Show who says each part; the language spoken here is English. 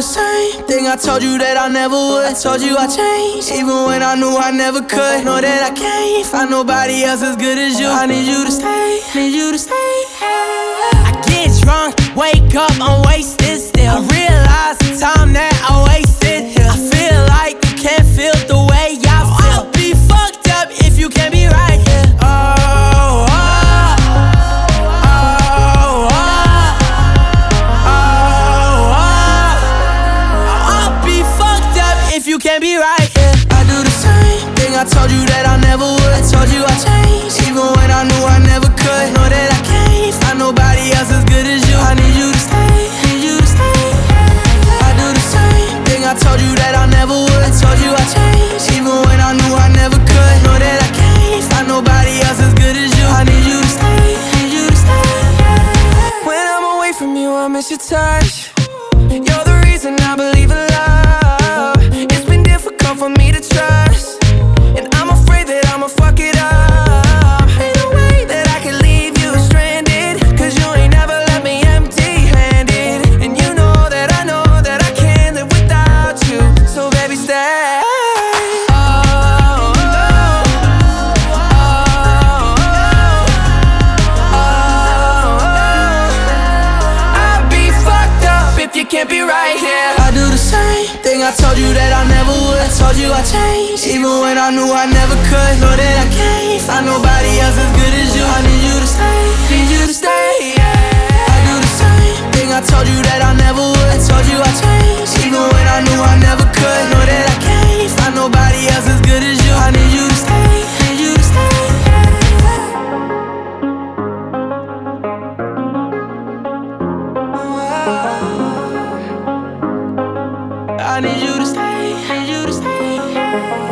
Speaker 1: the same thing I told you that I never would. I told you I changed, even when I knew I never could. Know that I can't find nobody else as good as you. I need you to stay, need you to stay. I get drunk, wake up, I'm wasted still. I realize the time that I wasted here. I feel like you can't feel the way I feel. I'll be fucked up if you can't be right here. You can't be right, yeah. I do the same thing I told you that I never would. I told you I changed, even when I knew I never could. Know that I can't find nobody else as good as you. I need you to stay, need you to stay. I do the same thing I told you that I never would. I told you I changed, even when I knew I never could. Know that I can't find nobody else as good as you. I need you to stay, need you to stay. When I'm away from you, I miss your touch. You're the reason I believe in love. For me to trust, and I'm afraid that I'ma fuck it up. Ain't no way that I can leave you stranded, cause you ain't never left me empty-handed. And you know that I can't live without you. So baby, stay. I'd be fucked up if you can't be right here. I do the same thing I told you that I never would. I told you I changed, even when I knew I never could. Know that I can't find nobody else as good as you. I need you to stay, need you to stay, yeah. I do the same thing I told you that I never would. I told you I changed, even when I knew I never could. Know that I can't find nobody else as good as you. I need you to stay, need you to stay, I need you to stay, need you to stay.